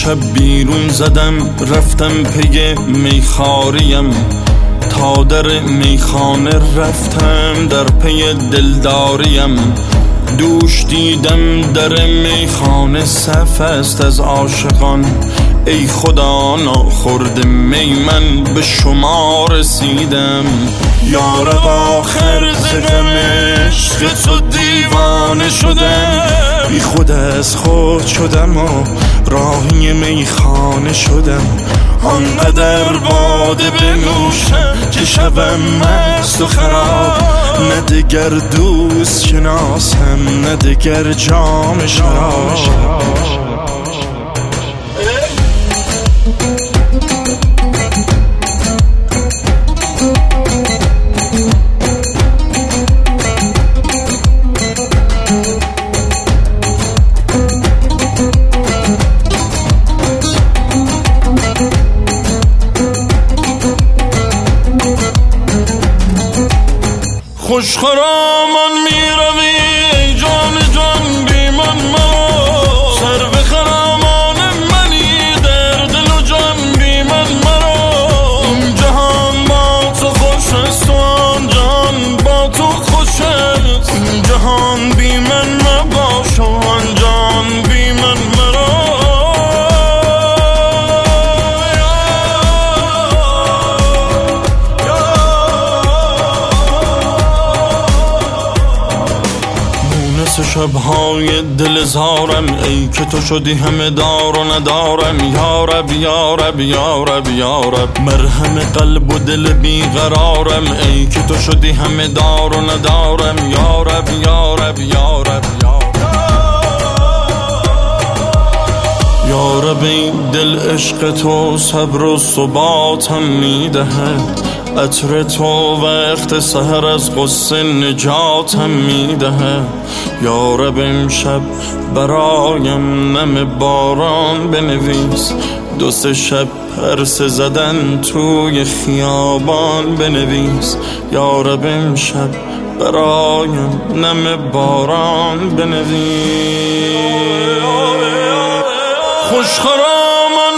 شب بیرون زدم رفتم پی میخاریم، تا در میخانه رفتم در پی دلداریم. دوش دیدم در میخانه صف است از عاشقان، ای خدا ناخورده می من به شما رسیدم. یارب آخر ز غم عشق تو دیوانه شدم، بی خود از خود شدم و راهی میخانه شدم. آنقدر باده بنوشم که شبم مست و خراب، نه دگر دوست شناسم نه دگر جام شراب. خوش خرامان می روی ای جان جان بی من مرا، سر به خرامان منی در دل و جان بی من مرا. این جهان با تو خوش است و آن جهان با تو خوش است، این جهان بی من مباش و آن جهان بی من مرا. شبهای دل زارم ای که تو شدی همه دار و ندارم. یارب یارب یارب یارب مرهم قلب و دل بیقرارم، ای که تو شدی همه دار و ندارم. یارب یارب یارب یارب این دل عشق تو صبر و ثباتم میدهد، عطر تو وقت سحر از غصه نجاتم میدهد. یارب امشب برایم نم باران بنویس، دو سه شب پرسه زدن توی خیابان بنویس. یارب امشب برایم نم باران بنویس. خوش خرامان